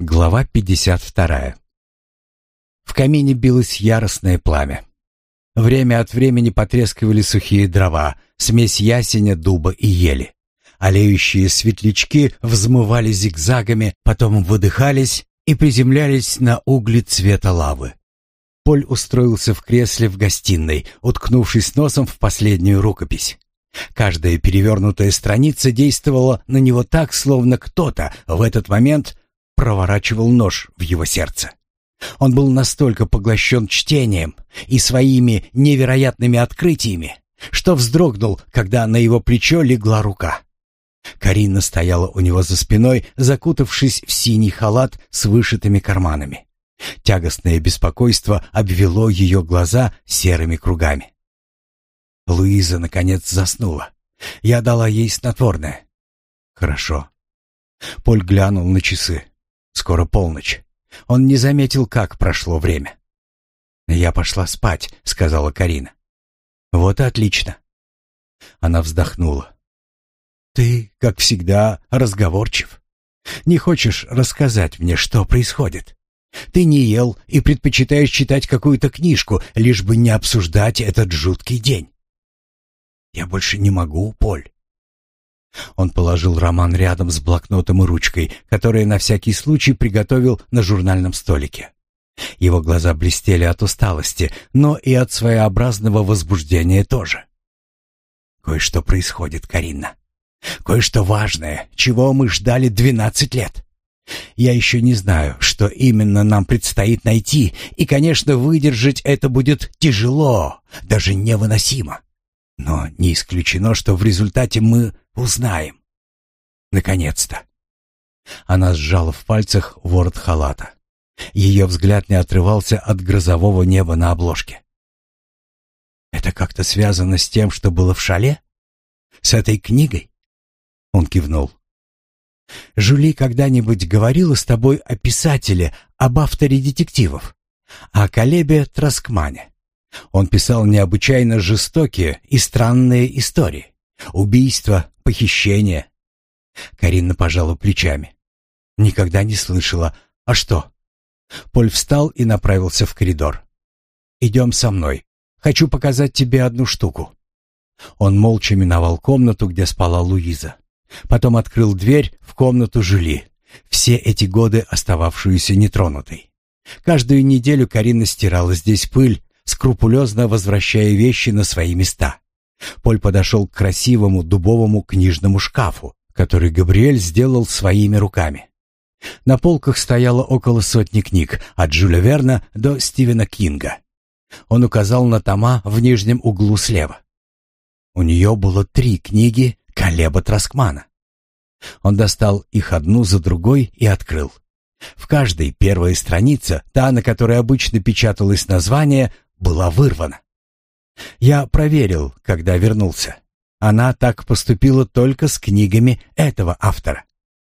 Глава 52. В камине билось яростное пламя. Время от времени потрескивали сухие дрова, смесь ясеня, дуба и ели. Олеющие светлячки взмывали зигзагами, потом выдыхались и приземлялись на угли цвета лавы. Поль устроился в кресле в гостиной, уткнувшись носом в последнюю рукопись. Каждая перевернутая страница действовала на него так, словно кто-то в этот момент проворачивал нож в его сердце. Он был настолько поглощен чтением и своими невероятными открытиями, что вздрогнул, когда на его плечо легла рука. Карина стояла у него за спиной, закутавшись в синий халат с вышитыми карманами. Тягостное беспокойство обвело ее глаза серыми кругами. Луиза, наконец, заснула. Я дала ей снотворное. Хорошо. Поль глянул на часы. Скоро полночь. Он не заметил, как прошло время. «Я пошла спать», — сказала Карина. «Вот и отлично». Она вздохнула. «Ты, как всегда, разговорчив. Не хочешь рассказать мне, что происходит? Ты не ел и предпочитаешь читать какую-то книжку, лишь бы не обсуждать этот жуткий день». «Я больше не могу, Поль». Он положил роман рядом с блокнотом и ручкой, которые на всякий случай приготовил на журнальном столике. Его глаза блестели от усталости, но и от своеобразного возбуждения тоже. «Кое-что происходит, Карина. Кое-что важное, чего мы ждали 12 лет. Я еще не знаю, что именно нам предстоит найти, и, конечно, выдержать это будет тяжело, даже невыносимо. Но не исключено, что в результате мы узнаем. Наконец-то». Она сжала в пальцах ворот халата. Ее взгляд не отрывался от грозового неба на обложке. «Это как-то связано с тем, что было в шале? С этой книгой?» Он кивнул. «Жюли когда-нибудь говорила с тобой о писателе, об авторе детективов, о Калебе Траскмане? Он писал необычайно жестокие и странные истории. Убийства, похищения». Карина пожала плечами. «Никогда не слышала. А что?» Поль встал и направился в коридор. «Идем со мной. Хочу показать тебе одну штуку». Он молча миновал комнату, где спала Луиза. Потом открыл дверь в комнату Жюли, все эти годы остававшуюся нетронутой. Каждую неделю Карина стирала здесь пыль, скрупулезно возвращая вещи на свои места. Поль подошел к красивому дубовому книжному шкафу, который Габриэль сделал своими руками. На полках стояло около сотни книг, от Жюля Верна до Стивена Кинга. Он указал на тома в нижнем углу слева. У нее было 3 книги Калеба Траскмана. Он достал их одну за другой и открыл. В каждой первая страница, та, на которой обычно печаталось название, была вырвана. Я проверил, когда вернулся. Она так поступила только с книгами этого автора.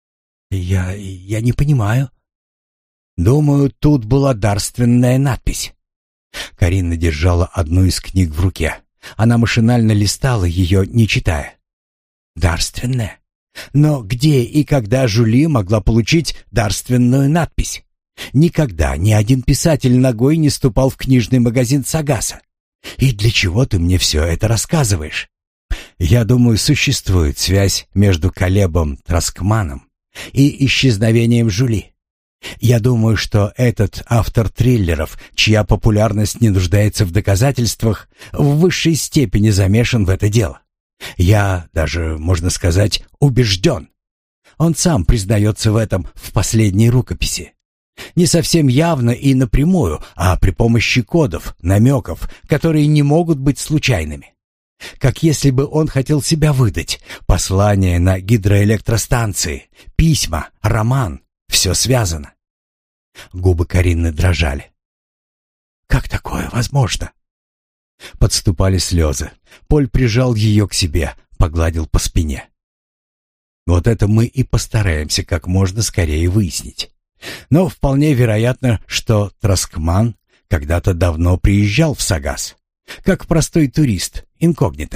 Я не понимаю. Думаю, тут была дарственная надпись. Карина держала одну из книг в руке. Она машинально листала ее, не читая. Дарственная? Но где и когда Жюли могла получить дарственную надпись? Никогда ни один писатель ногой не ступал в книжный магазин Сагаса. И для чего ты мне все это рассказываешь? Я думаю, существует связь между Калебом Траскманом и исчезновением Жюли. Я думаю, что этот автор триллеров, чья популярность не нуждается в доказательствах, в высшей степени замешан в это дело. Я даже, можно сказать, убежден. Он сам признается в этом в последней рукописи. Не совсем явно и напрямую, а при помощи кодов, намеков, которые не могут быть случайными. Как если бы он хотел себя выдать. Послания на гидроэлектростанции, письма, роман — все связано. Губы Карины дрожали. «Как такое возможно?» Подступали слезы. Поль прижал ее к себе, погладил по спине. «Вот это мы и постараемся как можно скорее выяснить. Но вполне вероятно, что Траскман когда-то давно приезжал в Сагас, как простой турист, инкогнито.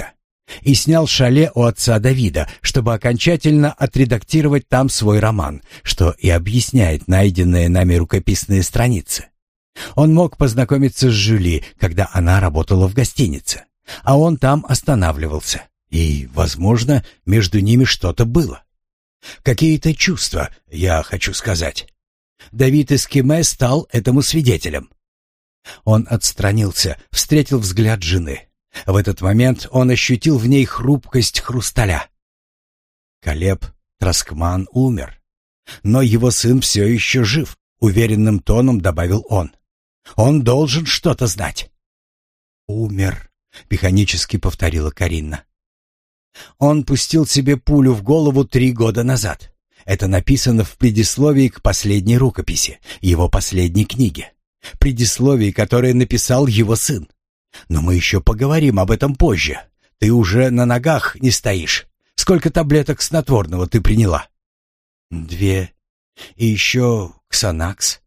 и снял шале у отца Давида, чтобы окончательно отредактировать там свой роман, что и объясняет найденные нами рукописные страницы. Он мог познакомиться с Жюли, когда она работала в гостинице, а он там останавливался, и, возможно, между ними что-то было. Какие-то чувства, я хочу сказать. Давид Эскиме стал этому свидетелем. Он отстранился, встретил взгляд жены. В этот момент он ощутил в ней хрупкость хрусталя. Калеб Траскман умер, но его сын все еще жив, уверенным тоном добавил он. Он должен что-то знать. «Умер», — механически повторила Каринна. «Он пустил себе пулю в голову 3 года назад. Это написано в предисловии к последней рукописи, его последней книге. Предисловие, которое написал его сын. Но мы еще поговорим об этом позже. Ты уже на ногах не стоишь. Сколько таблеток снотворного ты приняла?» 2. И еще Ксанакс.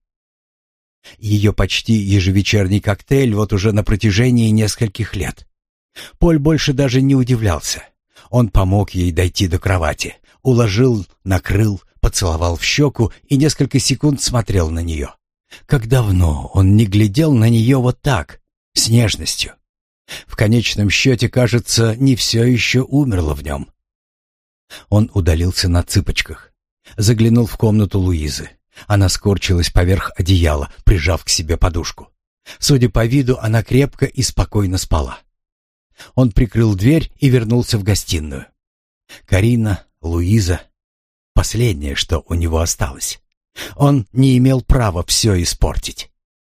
Ее почти ежевечерний коктейль вот уже на протяжении нескольких лет. Поль больше даже не удивлялся. Он помог ей дойти до кровати, уложил, накрыл, поцеловал в щеку и несколько секунд смотрел на нее. Как давно он не глядел на нее вот так, с нежностью. В конечном счете, кажется, не все еще умерло в нем. Он удалился на цыпочках, заглянул в комнату Луизы. Она скорчилась поверх одеяла, прижав к себе подушку. Судя по виду, она крепко и спокойно спала. Он прикрыл дверь и вернулся в гостиную. Карина, Луиза — последнее, что у него осталось. Он не имел права все испортить.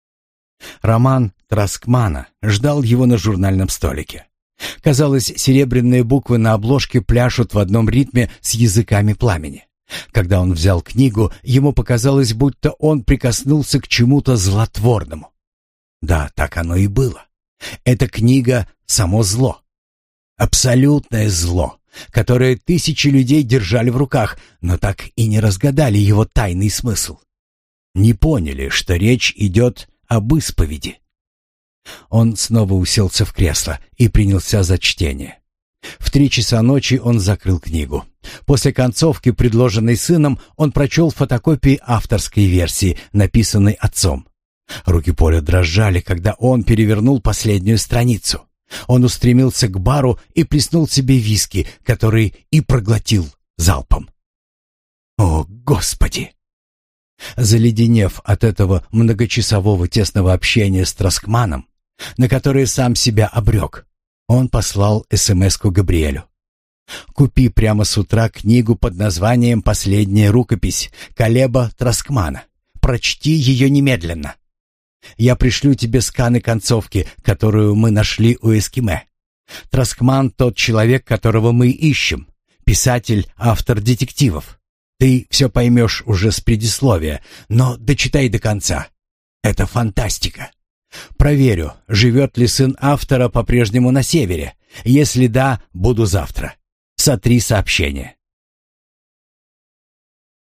Роман Траскмана ждал его на журнальном столике. Казалось, серебряные буквы на обложке пляшут в одном ритме с языками пламени. Когда он взял книгу, ему показалось, будто он прикоснулся к чему-то злотворному. Да, так оно и было. Эта книга — само зло. Абсолютное зло, которое тысячи людей держали в руках, но так и не разгадали его тайный смысл. Не поняли, что речь идет об исповеди. Он снова уселся в кресло и принялся за чтение. В 3 часа ночи он закрыл книгу. После концовки, предложенной сыном, он прочел фотокопии авторской версии, написанной отцом. Руки Поля дрожали, когда он перевернул последнюю страницу. Он устремился к бару и плеснул себе виски, который и проглотил залпом. О, Господи! Заледенев от этого многочасового тесного общения с Траскманом, на которое сам себя обрек, он послал СМС-ку Габриэлю. «Купи прямо с утра книгу под названием «Последняя рукопись» Калеба Траскмана. Прочти ее немедленно. Я пришлю тебе сканы концовки, которую мы нашли у Эскиме. Траскман — тот человек, которого мы ищем. Писатель, автор детективов. Ты все поймешь уже с предисловия, но дочитай до конца. Это фантастика. Проверю, живет ли сын автора по-прежнему на севере. Если да, буду завтра. Сотри сообщение».